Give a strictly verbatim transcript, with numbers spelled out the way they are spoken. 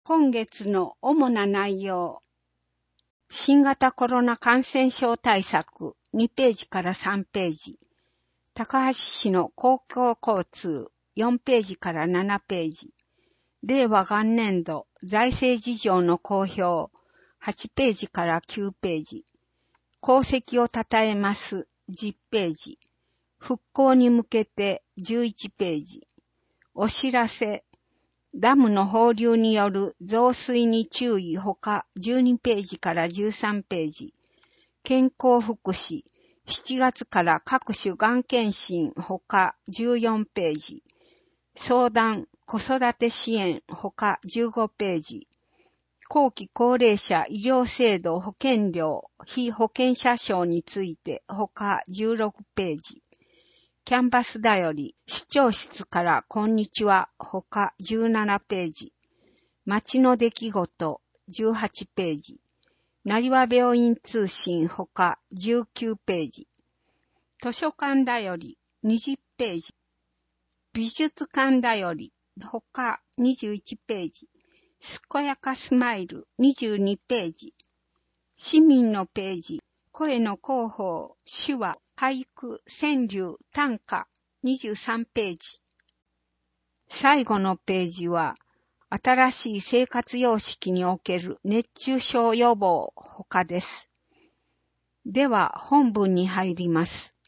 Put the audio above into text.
今月の主な内容。新型コロナ感染症対策にページからさんページ。高橋市の公共交通よんページからななページ。令和元年度財政事情の公表はちページからきゅうページ。功績を称えますじゅっページ。復興に向けてじゅういちページ。お知らせ。ダムの放流による増水に注意ほかじゅうにページからじゅうさんページ。健康福祉。しちがつから各種がん検診ほかじゅうよんページ。相談、子育て支援ほかじゅうごページ。後期高齢者医療制度保険料非保険者証についてほかじゅうろくページ。キャンバスだより市長室からこんにちはほかじゅうななページ。町の出来事じゅうはちページ。成和病院通信ほかじゅうきゅうページ。図書館だよりにじゅうページ。美術館だよりほかにじゅういちページ。健やかスマイルにじゅうにページ。市民のページ。声の広報、手話、俳句、川柳、短歌にじゅうさんページ。最後のページは、新しい生活様式における熱中症予防ほかです。では本文に入ります。